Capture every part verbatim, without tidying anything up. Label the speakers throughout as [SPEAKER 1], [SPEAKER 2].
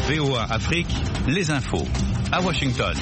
[SPEAKER 1] V O A Afrique, les infos à Washington.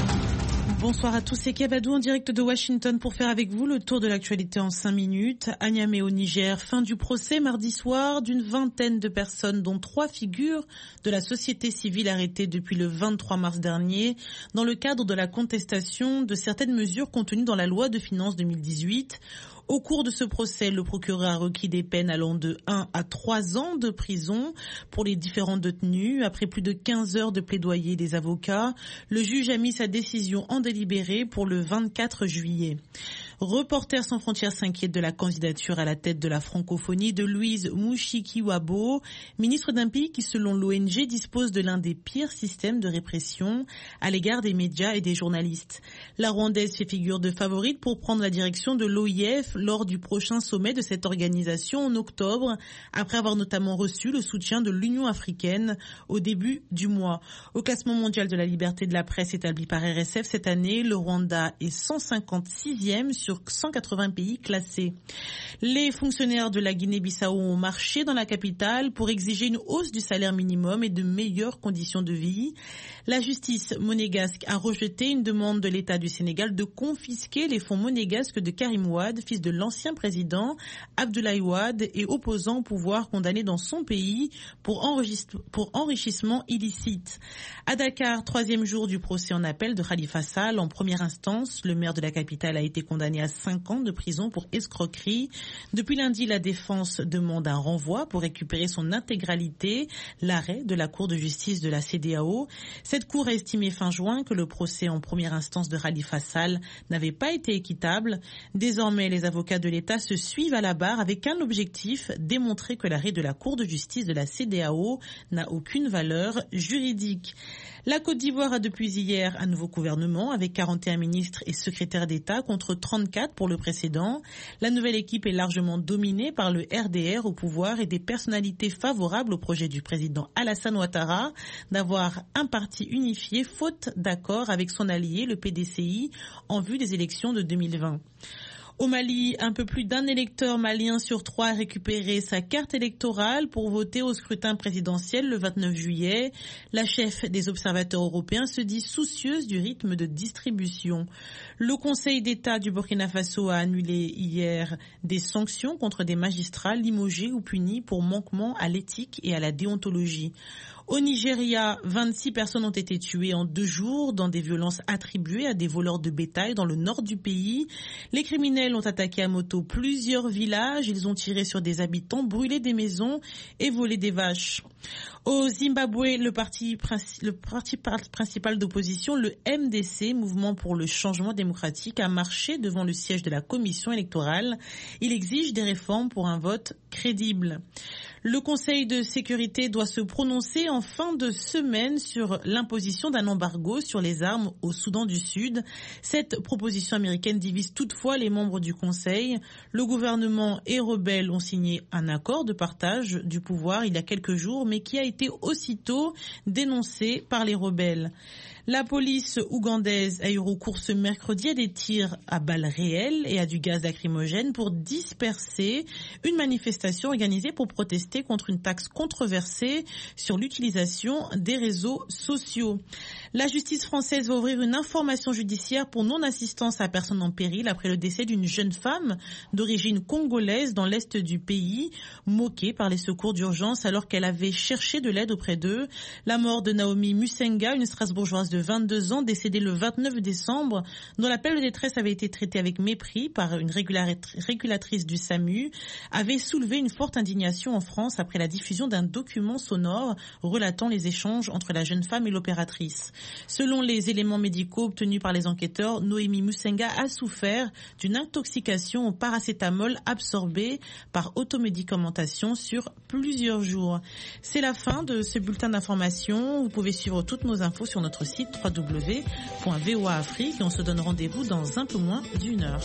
[SPEAKER 2] Bonsoir à tous, c'est Kabadou en direct de Washington pour faire avec vous le tour de l'actualité en cinq minutes. À Niamey au Niger, fin du procès mardi soir d'une vingtaine de personnes dont trois figures de la société civile arrêtées depuis le vingt-trois mars dernier dans le cadre de la contestation de certaines mesures contenues dans la loi de finances deux mille dix-huit. Au cours de ce procès, le procureur a requis des peines allant de un à trois ans de prison pour les différents détenus. Après plus de quinze heures de plaidoyer des avocats, le juge a mis sa décision en délibéré pour le vingt-quatre juillet. Reporters sans frontières s'inquiète de la candidature à la tête de la francophonie de Louise Mushikiwabo, ministre d'un pays qui, selon l'O N G, dispose de l'un des pires systèmes de répression à l'égard des médias et des journalistes. La Rwandaise fait figure de favorite pour prendre la direction de l'O I F lors du prochain sommet de cette organisation en octobre, après avoir notamment reçu le soutien de l'Union africaine au début du mois. Au classement mondial de la liberté de la presse établi par R S F cette année, le Rwanda est cent cinquante-sixième sur cent quatre-vingts pays classés. Les fonctionnaires de la Guinée-Bissau ont marché dans la capitale pour exiger une hausse du salaire minimum et de meilleures conditions de vie. La justice monégasque a rejeté une demande de l'État du Sénégal de confisquer les fonds monégasques de Karim Wade, fils de l'ancien président Abdoulaye Wade et opposant au pouvoir condamné dans son pays pour, pour enrichissement illicite. À Dakar, troisième jour du procès en appel de Khalifa Sall en première instance, le maire de la capitale a été condamné à cinq ans de prison pour escroquerie. Depuis lundi, la défense demande un renvoi pour récupérer son intégralité, l'arrêt de la Cour de justice de la C E D E A O. Cette cour a estimé fin juin que le procès en première instance de Khalifa Sall n'avait pas été équitable. Désormais, les avocats de l'État se suivent à la barre avec un objectif, démontrer que l'arrêt de la Cour de justice de la C E D E A O n'a aucune valeur juridique. La Côte d'Ivoire a depuis hier un nouveau gouvernement avec quarante et un ministres et secrétaires d'État contre trente-quatre pour le précédent. La nouvelle équipe est largement dominée par le R D R au pouvoir et des personnalités favorables au projet du président Alassane Ouattara d'avoir un parti unifié faute d'accord avec son allié, le P D C I, en vue des élections de deux mille vingt. Au Mali, un peu plus d'un électeur malien sur trois a récupéré sa carte électorale pour voter au scrutin présidentiel le vingt-neuf juillet. La chef des observateurs européens se dit soucieuse du rythme de distribution. Le Conseil d'État du Burkina Faso a annulé hier des sanctions contre des magistrats limogés ou punis pour manquement à l'éthique et à la déontologie. Au Nigeria, vingt-six personnes ont été tuées en deux jours dans des violences attribuées à des voleurs de bétail dans le nord du pays. Les criminels ont attaqué à moto plusieurs villages. Ils ont tiré sur des habitants, brûlé des maisons et volé des vaches. Au Zimbabwe, le parti, le parti principal d'opposition, le M D C, Mouvement pour le changement démocratique, a marché devant le siège de la commission électorale. Il exige des réformes pour un vote crédible. Le Conseil de sécurité doit se prononcer en fin de semaine sur l'imposition d'un embargo sur les armes au Soudan du Sud. Cette proposition américaine divise toutefois les membres du Conseil. Le gouvernement et rebelles ont signé un accord de partage du pouvoir il y a quelques jours, mais qui a été aussitôt dénoncé par les rebelles. La police ougandaise a eu recours ce mercredi à des tirs à balles réelles et à du gaz lacrymogène pour disperser une manifestation organisée pour protester contre une taxe controversée sur l'utilisation des réseaux sociaux. La justice française va ouvrir une information judiciaire pour non-assistance à personne en péril après le décès d'une jeune femme d'origine congolaise dans l'est du pays, moquée par les secours d'urgence alors qu'elle avait cherché de l'aide auprès d'eux. La mort de Naomi Musenga, une Strasbourgeoise de vingt-deux ans, décédée le vingt-neuf décembre, dont l'appel de détresse avait été traité avec mépris par une régulatrice du SAMU, avait soulevé une forte indignation en France après la diffusion d'un document sonore relatant les échanges entre la jeune femme et l'opératrice. Selon les éléments médicaux obtenus par les enquêteurs, Naomi Musenga a souffert d'une intoxication au paracétamol absorbé par automédicamentation sur plusieurs jours. C'est la fin de ce bulletin d'information. Vous pouvez suivre toutes nos infos sur notre site w w w point v o a afrique et on se donne rendez-vous dans un peu moins d'une heure.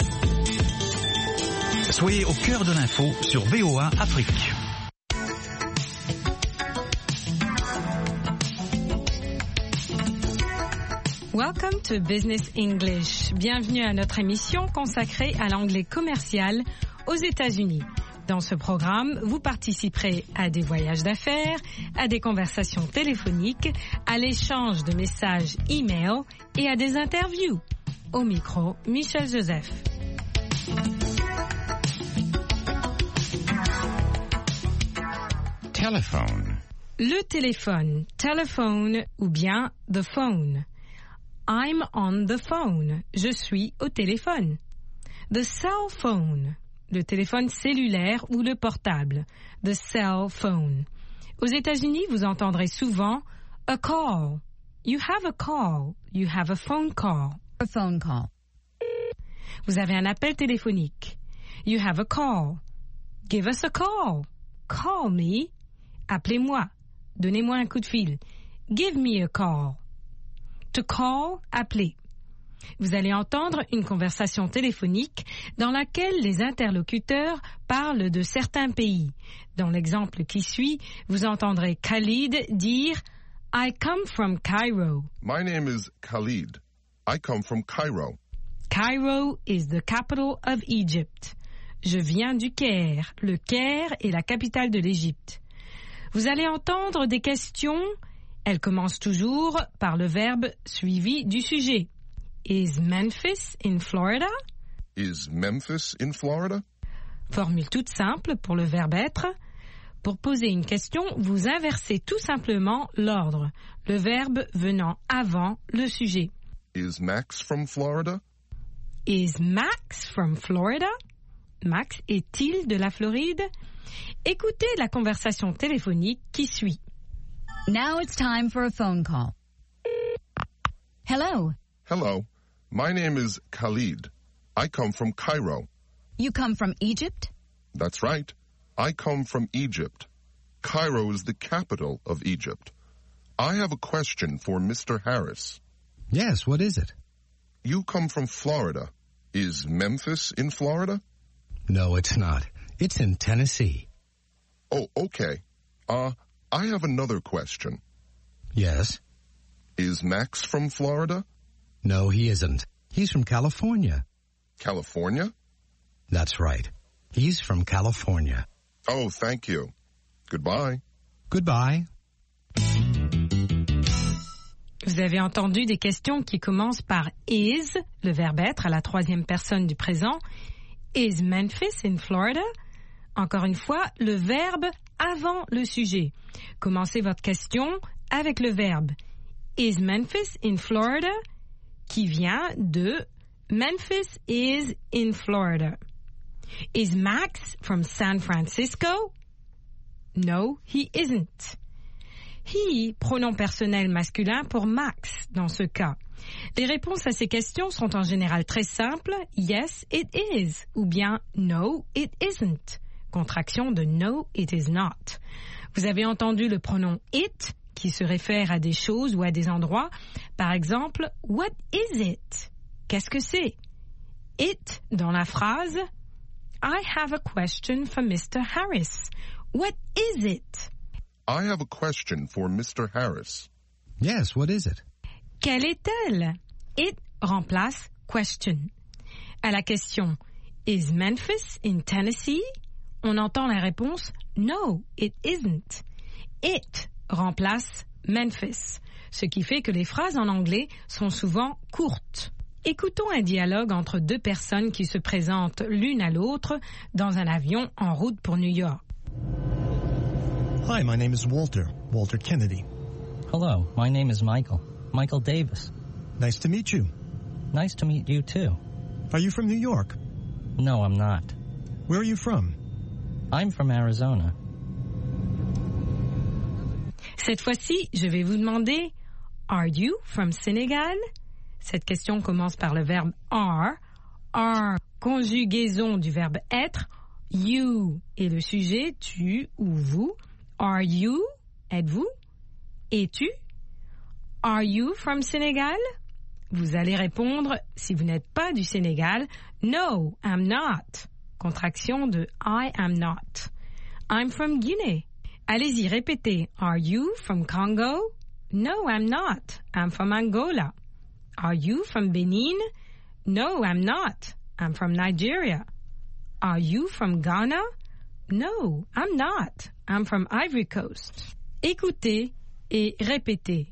[SPEAKER 1] Soyez au cœur de l'info sur V O A Afrique.
[SPEAKER 3] Welcome to Business English. Bienvenue à notre émission consacrée à l'anglais commercial aux États-Unis. Dans ce programme, vous participerez à des voyages d'affaires, à des conversations téléphoniques, à l'échange de messages e-mail et à des interviews. Au micro, Michel Joseph.
[SPEAKER 1] Telephone.
[SPEAKER 3] Le téléphone, telephone ou bien the phone. I'm on the phone. Je suis au téléphone. The cell phone. Le téléphone cellulaire ou le portable. The cell phone. Aux États-Unis, vous entendrez souvent a call. You have a call. You have a phone call.
[SPEAKER 4] A phone call.
[SPEAKER 3] Vous avez un appel téléphonique. You have a call. Give us a call. Call me. Appelez-moi. Donnez-moi un coup de fil. Give me a call. To call, appeler. Vous allez entendre une conversation téléphonique dans laquelle les interlocuteurs parlent de certains pays. Dans l'exemple qui suit, vous entendrez Khalid dire « I come from Cairo ».
[SPEAKER 5] My name is Khalid. I come from Cairo.
[SPEAKER 3] Cairo is the capital of Egypt. Je viens du Caire. Le Caire est la capitale de l'Égypte. Vous allez entendre des questions. Elles commencent toujours par le verbe suivi du sujet. Is Memphis in Florida?
[SPEAKER 5] Is Memphis in Florida?
[SPEAKER 3] Formule toute simple pour le verbe être. Pour poser une question, vous inversez tout simplement l'ordre, le verbe venant avant le sujet.
[SPEAKER 5] Is Max from Florida?
[SPEAKER 3] Is Max from Florida? Max est-il de la Floride? Écoutez la conversation téléphonique qui suit.
[SPEAKER 4] Now it's time for a phone call. Hello.
[SPEAKER 5] Hello. My name is Khalid. I come from Cairo.
[SPEAKER 4] You come from Egypt?
[SPEAKER 5] That's right. I come from Egypt. Cairo is the capital of Egypt. I have a question for Mister Harris.
[SPEAKER 6] Yes, what is it?
[SPEAKER 5] You come from Florida. Is Memphis in Florida?
[SPEAKER 6] No, it's not. It's in Tennessee.
[SPEAKER 5] Oh, okay. Uh, I have another question.
[SPEAKER 6] Yes?
[SPEAKER 5] Is Max from Florida?
[SPEAKER 6] No, he isn't. He's from California.
[SPEAKER 5] California?
[SPEAKER 6] That's right. He's from California.
[SPEAKER 5] Oh, thank you. Goodbye.
[SPEAKER 6] Goodbye.
[SPEAKER 3] Vous avez entendu des questions qui commencent par is, le verbe être à la troisième personne du présent. Is Memphis in Florida? Encore une fois, le verbe avant le sujet. Commencez votre question avec le verbe Is Memphis in Florida? Qui vient de Memphis is in Florida. Is Max from San Francisco? No, he isn't. He, pronom personnel masculin pour Max dans ce cas. Les réponses à ces questions sont en général très simples. Yes, it is. Ou bien no, it isn't. Contraction de no, it is not. Vous avez entendu le pronom it qui se réfère à des choses ou à des endroits. Par exemple, what is it? Qu'est-ce que c'est? It dans la phrase I have a question for Mister Harris. What is it?
[SPEAKER 5] I have a question for Mister Harris.
[SPEAKER 6] Yes, what is it?
[SPEAKER 3] Quelle est-elle? It remplace question. À la question Is Memphis in Tennessee? On entend la réponse No, it isn't. It remplace Memphis, ce qui fait que les phrases en anglais sont souvent courtes. Écoutons un dialogue entre deux personnes qui se présentent l'une à l'autre dans un avion en route pour New York.
[SPEAKER 7] Hi, my name is Walter, Walter Kennedy.
[SPEAKER 8] Hello, my name is Michael, Michael Davis.
[SPEAKER 7] Nice to meet you.
[SPEAKER 8] Nice to meet you too.
[SPEAKER 7] Are you from New York?
[SPEAKER 8] No, I'm not.
[SPEAKER 7] Where are you from?
[SPEAKER 8] I'm from Arizona.
[SPEAKER 3] Cette fois-ci, je vais vous demander Are you from Senegal? Cette question commence par le verbe are. Are, conjugaison du verbe être. You est le sujet, tu ou vous. Are you? Êtes-vous? Es-tu? Are you from Senegal? Vous allez répondre, si vous n'êtes pas du Sénégal, No, I'm not. Contraction de I am not. I'm from Guinea. Allez-y, répétez. Are you from Congo? No, I'm not. I'm from Angola. Are you from Benin? No, I'm not. I'm from Nigeria. Are you from Ghana? No, I'm not. I'm from Ivory Coast. Écoutez et répétez.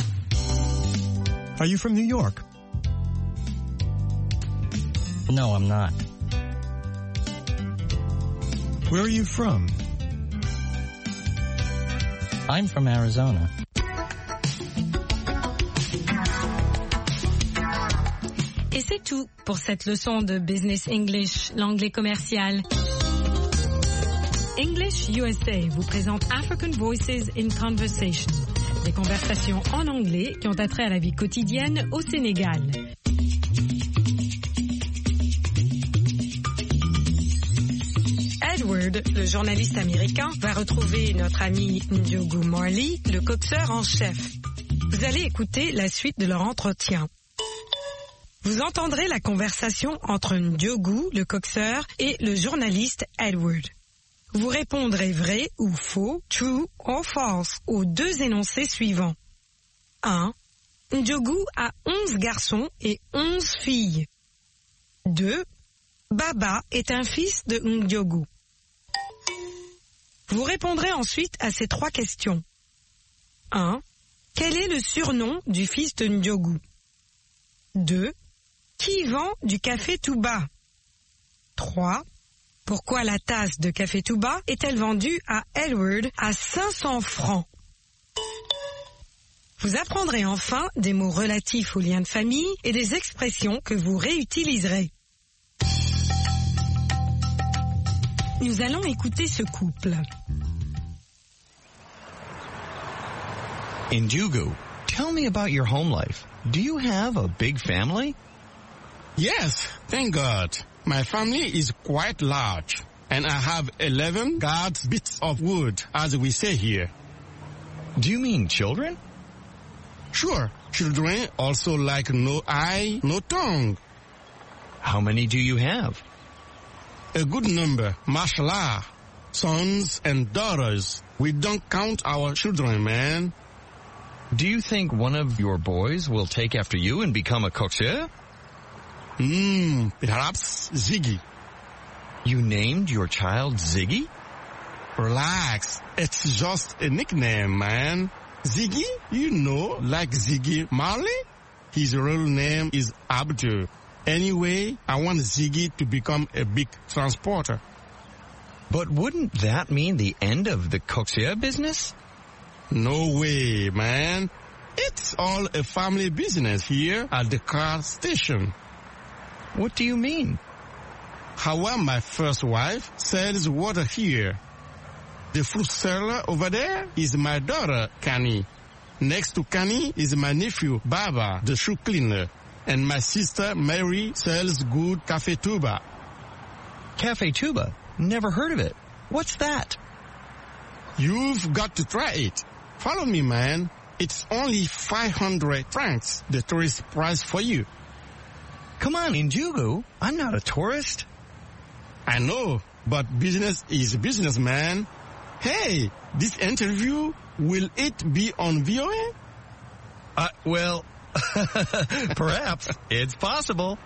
[SPEAKER 7] Are you from New York?
[SPEAKER 8] No, I'm not.
[SPEAKER 7] Where are you from?
[SPEAKER 8] I'm from Arizona.
[SPEAKER 3] Et c'est tout pour cette leçon de Business English, l'anglais commercial. English U S A vous présente African Voices in Conversation, des conversations en anglais qui ont attrait à la vie quotidienne au Sénégal. Edward, le journaliste américain, va retrouver notre ami Ndiogu Marley, le coxeur en chef. Vous allez écouter la suite de leur entretien. Vous entendrez la conversation entre Ndiogu, le coxeur, et le journaliste Edward. Vous répondrez vrai ou faux, true or false, aux deux énoncés suivants. un. Ndiogu a onze garçons et onze filles. deux. Baba est un fils de Ndiogu. Vous répondrez ensuite à ces trois questions. un. Quel est le surnom du fils de Ndiogu? deux. Qui vend du café Touba? trois. Pourquoi la tasse de café Touba est-elle vendue à Edward à cinq cents francs? Vous apprendrez enfin des mots relatifs aux liens de famille et des expressions que vous réutiliserez. Nous allons écouter ce couple.
[SPEAKER 9] Ndiogu, tell me about your home life. Do you have a big family?
[SPEAKER 10] Yes, thank God. My family is quite large, and I have eleven guards bits of wood, as we say here.
[SPEAKER 9] Do you mean children?
[SPEAKER 10] Sure, children also like no eye, no tongue.
[SPEAKER 9] How many do you have?
[SPEAKER 10] A good number, mashallah. Sons and daughters. We don't count our children, man.
[SPEAKER 9] Do you think one of your boys will take after you and become a coxeur?
[SPEAKER 10] Hmm, perhaps Ziggy.
[SPEAKER 9] You named your child Ziggy?
[SPEAKER 10] Relax, it's just a nickname, man. Ziggy, you know, like Ziggy Marley? His real name is Abdul. Anyway, I want Ziggy to become a big transporter.
[SPEAKER 9] But wouldn't that mean the end of the coxeur business?
[SPEAKER 10] No way, man. It's all a family business here at the car station.
[SPEAKER 9] What do you mean?
[SPEAKER 10] Hawa, my first wife, sells water here. The fruit seller over there is my daughter, Kani. Next to Kani is my nephew, Baba, the shoe cleaner. And my sister, Mary, sells good Café Touba.
[SPEAKER 9] Café Touba? Never heard of it. What's that?
[SPEAKER 10] You've got to try it. Follow me, man. It's only five hundred francs, the tourist price for you.
[SPEAKER 9] Come on, Ndiogu. I'm not a tourist.
[SPEAKER 10] I know, but business is business, man. Hey, this interview, will it be on V O A?
[SPEAKER 9] Uh, well, perhaps. It's possible.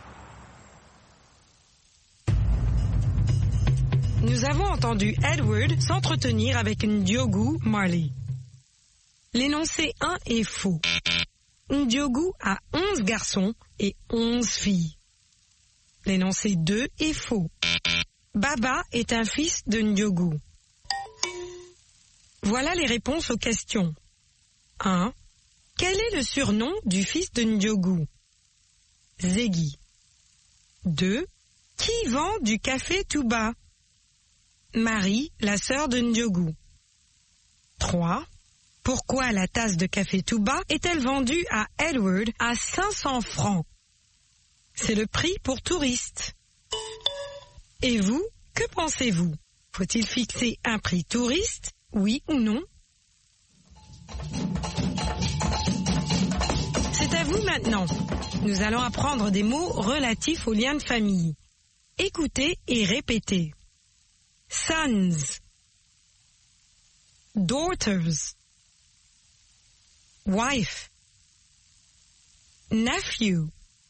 [SPEAKER 3] Nous avons entendu Edward s'entretenir avec Ndiogu Marley. L'énoncé un est faux. Ndiogu a onze garçons et onze filles. L'énoncé deux est faux. Baba est un fils de Ndiogu. Voilà les réponses aux questions. un. Quel est le surnom du fils de Ndiogu? Ziggy. deux. Qui vend du café Touba? Marie, la sœur de Ndiogu. trois. Pourquoi la tasse de café Touba est-elle vendue à Edward à cinq cents francs? C'est le prix pour touristes. Et vous, que pensez-vous? Faut-il fixer un prix touriste, oui ou non? C'est à vous maintenant. Nous allons apprendre des mots relatifs aux liens de famille. Écoutez et répétez. Sons, daughters, wife, nephew.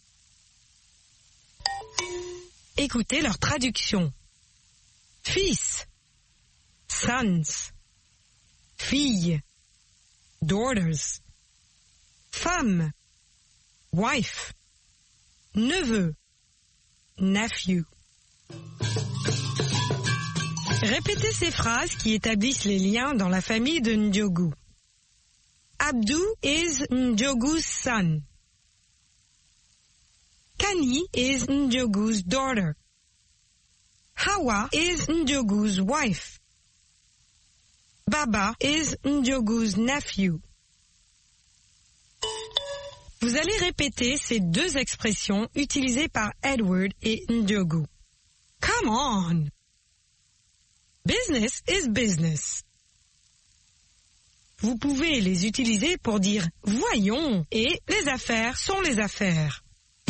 [SPEAKER 3] Écoutez leur traduction. Fils, sons, fille, daughters, femme, wife, neveu, nephew. Répétez ces phrases qui établissent les liens dans la famille de Ndiogu. Abdou is Ndiogu's son. Kani is Ndiogu's daughter. Hawa is Ndiogu's wife. Baba is Ndiogu's nephew. Vous allez répéter ces deux expressions utilisées par Edward et Ndiogu. Come on! Business is business. Vous pouvez les utiliser pour dire « voyons » et « les affaires sont les affaires ».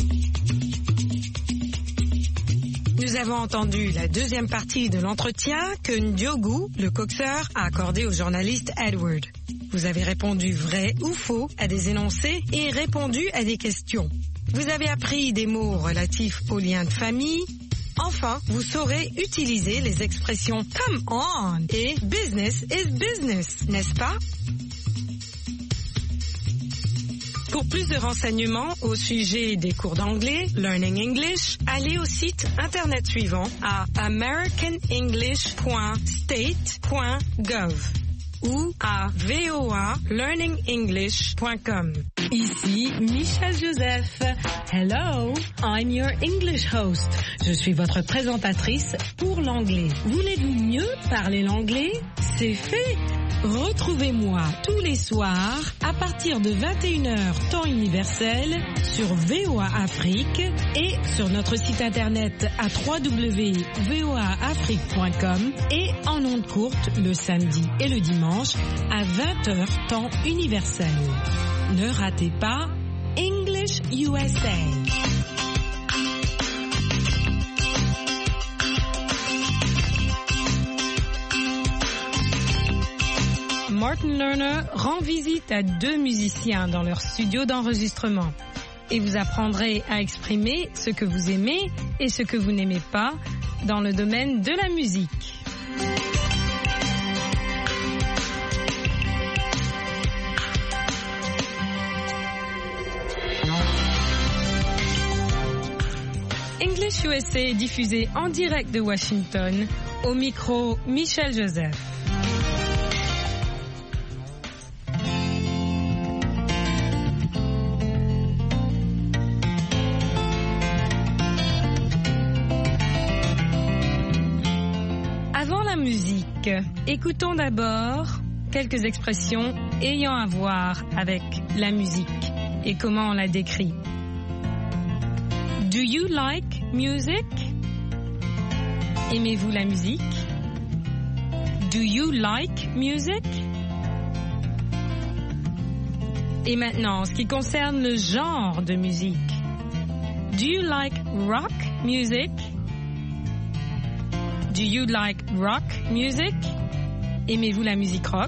[SPEAKER 3] Nous avons entendu la deuxième partie de l'entretien que Ndiogu, le coxeur, a accordé au journaliste Edward. Vous avez répondu vrai ou faux à des énoncés et répondu à des questions. Vous avez appris des mots relatifs aux liens de famille. Enfin, vous saurez utiliser les expressions « come on » et « business is business », n'est-ce pas? Pour plus de renseignements au sujet des cours d'anglais, Learning English, allez au site internet suivant à american english point state point gov ou à voa learning english point com.
[SPEAKER 2] Ici Michel Joseph. Hello, I'm your English host. Je suis votre présentatrice pour l'anglais. Voulez-vous mieux parler l'anglais? C'est fait. Retrouvez-moi tous les soirs à partir de vingt et une heures temps universel sur V O A Afrique et sur notre site internet à w w w point v o a afrique point com et en ondes courtes le samedi et le dimanche à vingt heures temps universel. Ne ratez pas English U S A. Martin Lerner rend visite à deux musiciens dans leur studio d'enregistrement et vous apprendrez à exprimer ce que vous aimez et ce que vous n'aimez pas dans le domaine de la musique. English U S A est diffusé en direct de Washington, au micro Michel Joseph. Écoutons d'abord quelques expressions ayant à voir avec la musique et comment on la décrit. Do you like music? Aimez-vous la musique? Do you like music? Et maintenant, en ce qui concerne le genre de musique. Do you like rock music? Do you like rock music? Aimez-vous la musique rock?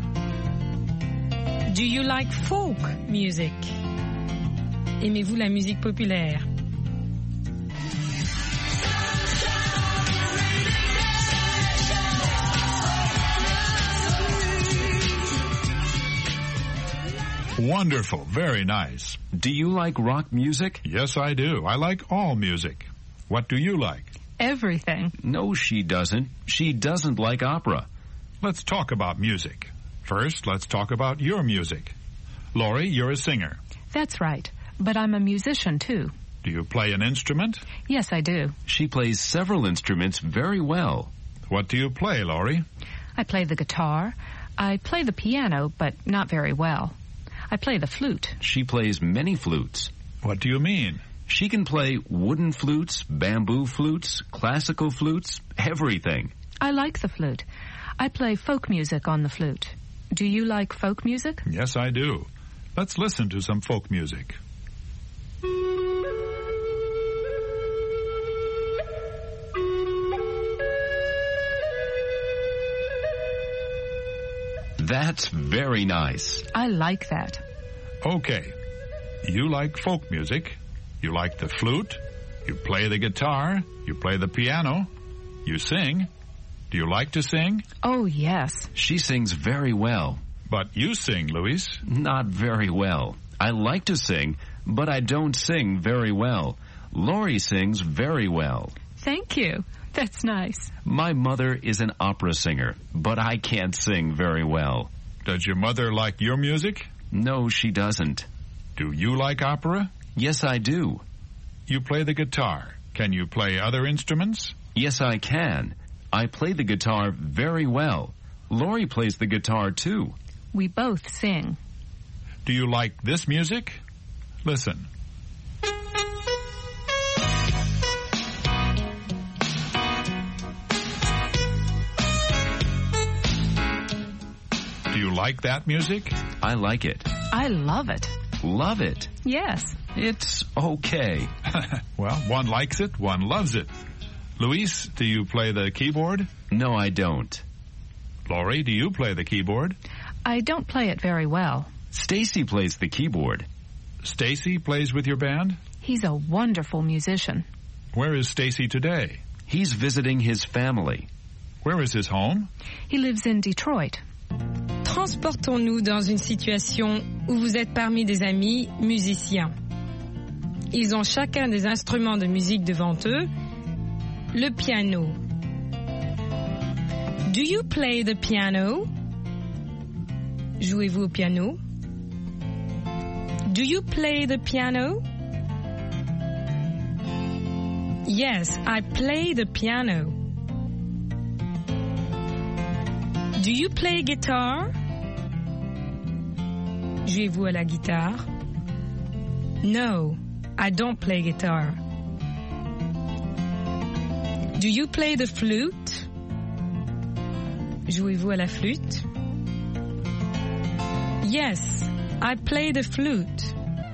[SPEAKER 2] Do you like folk music? Aimez-vous la musique populaire?
[SPEAKER 1] Wonderful, very nice.
[SPEAKER 11] Do you like rock music?
[SPEAKER 1] Yes, I do. I like all music. What do you like?
[SPEAKER 11] Everything. No, she doesn't. She doesn't like opera.
[SPEAKER 1] Let's talk about music. First, let's talk about your music. Laurie, you're a singer.
[SPEAKER 12] That's right. But I'm a musician, too.
[SPEAKER 1] Do you play an instrument?
[SPEAKER 12] Yes, I do.
[SPEAKER 11] She plays several instruments very well.
[SPEAKER 1] What do you play, Laurie?
[SPEAKER 12] I play the guitar. I play the piano, but not very well. I play the flute.
[SPEAKER 11] She plays many flutes.
[SPEAKER 1] What do you mean?
[SPEAKER 11] She can play wooden flutes, bamboo flutes, classical flutes, everything.
[SPEAKER 12] I like the flute. I play folk music on the flute. Do you like folk music?
[SPEAKER 1] Yes, I do. Let's listen to some folk music.
[SPEAKER 11] That's very nice.
[SPEAKER 12] I like that.
[SPEAKER 1] Okay. You like folk music. You like the flute. You play the guitar. You play the piano. You sing. Do you like to sing?
[SPEAKER 12] Oh, yes.
[SPEAKER 11] She sings very well.
[SPEAKER 1] But you sing, Luis.
[SPEAKER 11] Not very well. I like to sing, but I don't sing very well. Laurie sings very well.
[SPEAKER 12] Thank you. That's nice.
[SPEAKER 11] My mother is an opera singer, but I can't sing very well.
[SPEAKER 1] Does your mother like your music?
[SPEAKER 11] No, she doesn't.
[SPEAKER 1] Do you like opera?
[SPEAKER 11] Yes, I do.
[SPEAKER 1] You play the guitar. Can you play other instruments?
[SPEAKER 11] Yes, I can. I play the guitar very well. Laurie plays the guitar, too.
[SPEAKER 12] We both sing.
[SPEAKER 1] Do you like this music? Listen. Do you like that music?
[SPEAKER 11] I like it.
[SPEAKER 12] I love it.
[SPEAKER 11] Love it?
[SPEAKER 12] Yes.
[SPEAKER 11] It's okay.
[SPEAKER 1] Well, one likes it, one loves it. Luis, do you play the keyboard?
[SPEAKER 11] No, I don't.
[SPEAKER 1] Laurie, do you play the keyboard?
[SPEAKER 12] I don't play it very well.
[SPEAKER 11] Stacy plays the keyboard.
[SPEAKER 1] Stacy plays with your band?
[SPEAKER 12] He's a wonderful musician.
[SPEAKER 1] Where is Stacy today?
[SPEAKER 11] He's visiting his family.
[SPEAKER 1] Where is his home?
[SPEAKER 12] He lives in Detroit.
[SPEAKER 3] Transportons-nous dans une situation où vous êtes parmi des amis musiciens. Ils ont chacun des instruments de musique devant eux. Le piano. Do you play the piano? Jouez-vous au piano? Do you play the piano? Yes, I play the piano. Do you play guitar? Jouez-vous à la guitare? No, I don't play guitar. Do you play the flute? Jouez-vous à la flûte? Yes, I play the flute.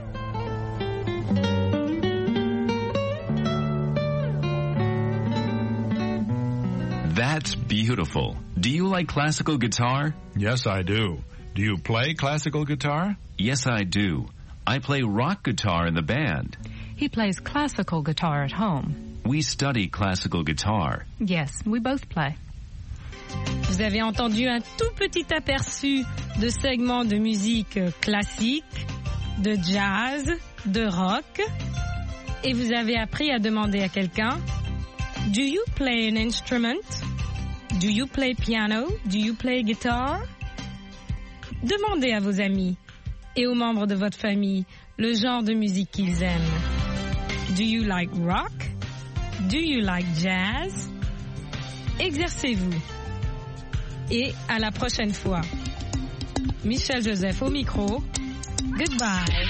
[SPEAKER 11] That's beautiful. Do you like classical guitar?
[SPEAKER 1] Yes, I do. Do you play classical guitar?
[SPEAKER 11] Yes, I do. I play rock guitar in the band.
[SPEAKER 12] He plays classical guitar at home.
[SPEAKER 11] We study classical guitar.
[SPEAKER 12] Yes, we both play.
[SPEAKER 3] Vous avez entendu un tout petit aperçu de segments de musique classique, de jazz, de rock, et vous avez appris à demander à quelqu'un, do you play an instrument? Do you play piano? Do you play guitar? Demandez à vos amis et aux membres de votre famille le genre de musique qu'ils aiment. Do you like rock? Do you like jazz? Exercez-vous. Et à la prochaine fois. Michel Joseph au micro. Goodbye.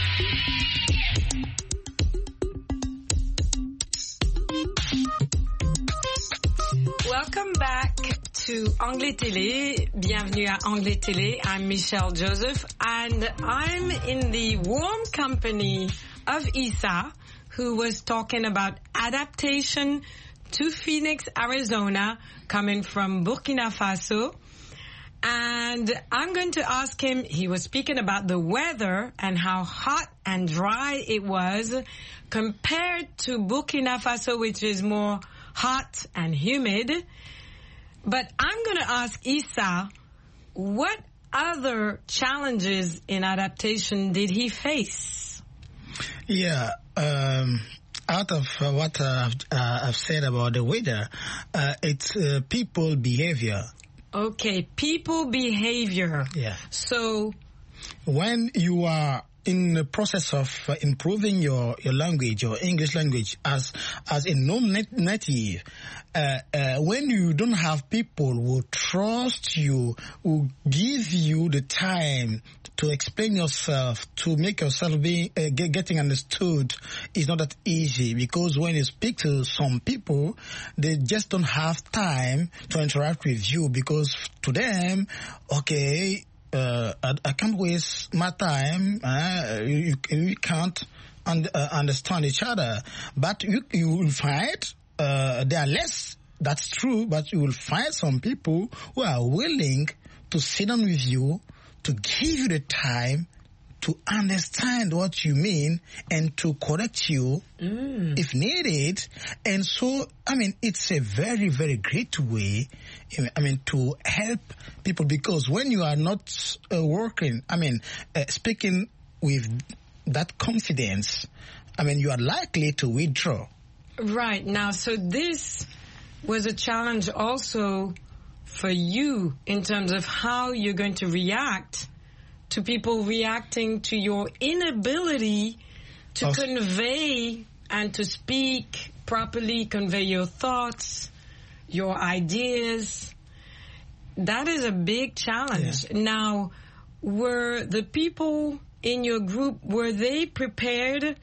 [SPEAKER 3] Welcome back to Anglais Télé. Bienvenue à Anglais Télé. I'm Michelle Joseph and I'm in the warm company of Isa, who was talking about adaptation to Phoenix, Arizona, coming from Burkina Faso. And I'm going to ask him, he was speaking about the weather and how hot and dry it was compared to Burkina Faso, which is more hot and humid. But I'm going to ask Isa, what other challenges in adaptation did he face?
[SPEAKER 13] Yeah, um, out of uh, what uh, uh, I've said about the weather, uh, it's uh, people behavior.
[SPEAKER 3] Okay, people behavior.
[SPEAKER 13] Yeah.
[SPEAKER 3] So,
[SPEAKER 13] when you are in the process of uh, improving your, your language, your English language, as as a non-native, uh, uh, when you don't have people who trust you, who give you the time to explain yourself, to make yourself be uh, get, getting understood, is not that easy, because when you speak to some people, they just don't have time to interact with you, because to them, okay, Uh, I, I can't waste my time. Uh, you, you can't un- uh, understand each other. But you, you will find uh, there are less. That's true. But you will find some people who are willing to sit down with you, to give you the time to understand what you mean and to correct you mm. if needed. And so, I mean, it's a very, very great way, I mean, to help people, because when you are not uh, working, I mean, uh, speaking with that confidence, I mean, you are likely to withdraw.
[SPEAKER 3] Right. Now, so this was a challenge also for you in terms of how you're going to react to people reacting to your inability to oh. convey and to speak properly, convey your thoughts, your ideas. That is a big challenge. Yeah. Now, were the people in your group, were they prepared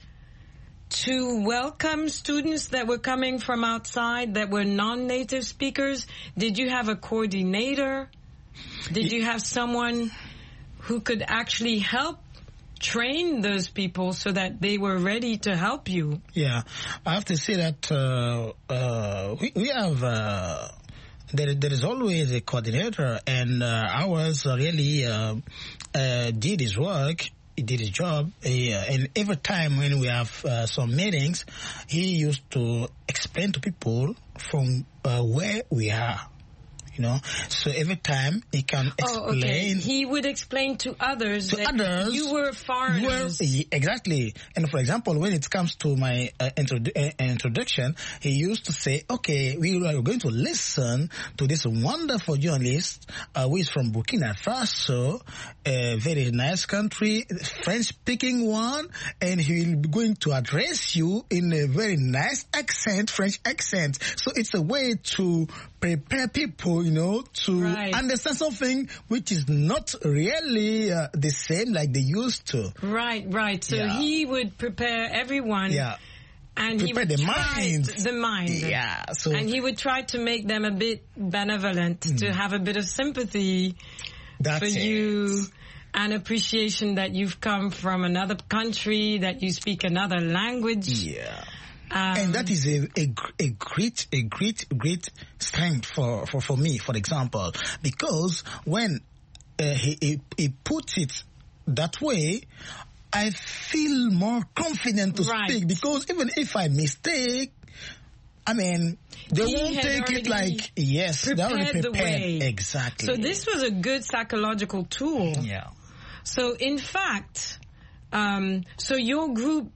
[SPEAKER 3] to welcome students that were coming from outside that were non-native speakers? Did you have a coordinator? Did you have someone who could actually help train those people so that they were ready to help you?
[SPEAKER 13] Yeah, I have to say that uh, uh, we, we have... Uh, There, there is always a coordinator, and uh, ours really uh, uh, did his work. He did his job, he, uh, and every time when we have uh, some meetings, he used to explain to people from uh, where we are. You know, so every time he can explain.
[SPEAKER 3] Oh, okay. He would explain to others
[SPEAKER 13] to
[SPEAKER 3] that
[SPEAKER 13] others,
[SPEAKER 3] you were foreigners.
[SPEAKER 13] Were, exactly. And for example, when it comes to my uh, introdu- uh, introduction, he used to say, okay, we are going to listen to this wonderful journalist uh, who is from Burkina Faso, a very nice country, French-speaking one, and he will be going to address you in a very nice accent, French accent. So it's a way to prepare people, you know, to right. understand something which is not really uh, the same like they used to.
[SPEAKER 3] Right, right. So yeah. he would prepare everyone.
[SPEAKER 13] Yeah.
[SPEAKER 3] And
[SPEAKER 13] prepare
[SPEAKER 3] he would
[SPEAKER 13] the
[SPEAKER 3] try
[SPEAKER 13] mind.
[SPEAKER 3] The mind.
[SPEAKER 13] Yeah. So
[SPEAKER 3] and he would try to make them a bit benevolent, mm. to have a bit of sympathy
[SPEAKER 13] That's
[SPEAKER 3] for
[SPEAKER 13] it.
[SPEAKER 3] you. An appreciation that you've come from another country, that you speak another language.
[SPEAKER 13] Yeah.
[SPEAKER 3] Um,
[SPEAKER 13] and that is a, a, a great, a great, great strength for, for, for me, for example, because when uh, he, he, he puts it that way, I feel more confident to
[SPEAKER 3] right.
[SPEAKER 13] speak, because even if I mistake, I mean, they
[SPEAKER 3] he
[SPEAKER 13] won't take it like, yes, they already prepared.
[SPEAKER 3] The way.
[SPEAKER 13] Exactly.
[SPEAKER 3] So this was a good psychological tool.
[SPEAKER 13] Yeah.
[SPEAKER 3] So in fact, um, so your group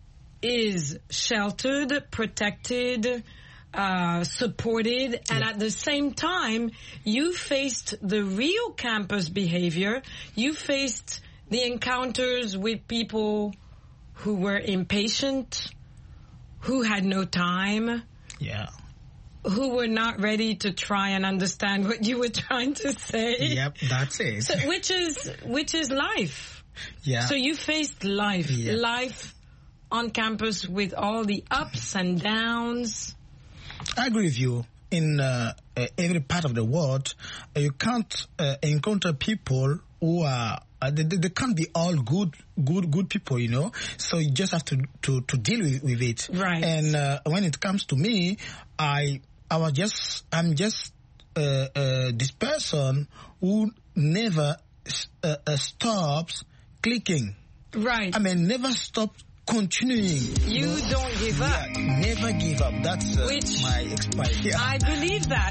[SPEAKER 3] is sheltered, protected, uh, supported, and yeah. at the same time, you faced the real campus behavior. You faced the encounters with people who were impatient, who had no time.
[SPEAKER 13] Yeah.
[SPEAKER 3] Who were not ready to try and understand what you were trying to say.
[SPEAKER 13] Yep, that's it.
[SPEAKER 3] So, which is, which is life.
[SPEAKER 13] Yeah.
[SPEAKER 3] So you faced life.
[SPEAKER 13] Yeah.
[SPEAKER 3] Life on campus with all the ups and downs.
[SPEAKER 13] I agree with you. In uh, uh, every part of the world, uh, you can't uh, encounter people who are, uh, they, they can't be all good, good, good people, you know. So you just have to to, to deal with, with it.
[SPEAKER 3] Right.
[SPEAKER 13] And uh, when it comes to me, I I was just I'm just uh, uh, this person who never uh, uh, stops clicking.
[SPEAKER 3] Right.
[SPEAKER 13] I mean, never stops continuing.
[SPEAKER 3] You know? Don't give up.
[SPEAKER 13] Yeah, never give up. That's uh,
[SPEAKER 3] Which
[SPEAKER 13] my experience. Yeah.
[SPEAKER 3] I believe that.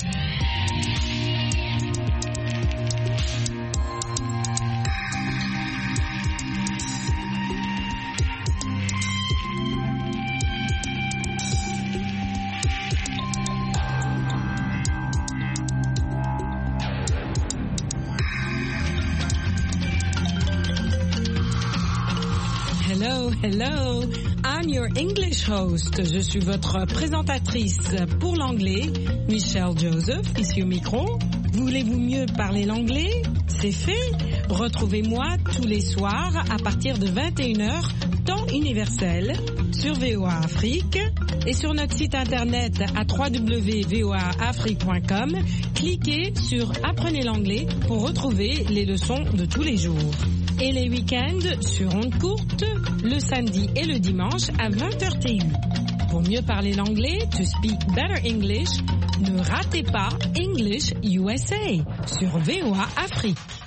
[SPEAKER 3] Hello, hello. I'm your English host. Je suis votre présentatrice pour l'anglais, Michelle Joseph, ici au micro. Voulez-vous mieux parler l'anglais? C'est fait. Retrouvez-moi tous les soirs à partir de vingt et une heures, temps universel, sur V O A Afrique et sur notre site internet à w w w point v o a afrique point com. Cliquez sur Apprenez l'anglais pour retrouver les leçons de tous les jours. Et les week-ends sur ondes courtes, le samedi et le dimanche à vingt heures T U. Pour mieux parler l'anglais, to speak better English, ne ratez pas English U S A sur V O A Afrique.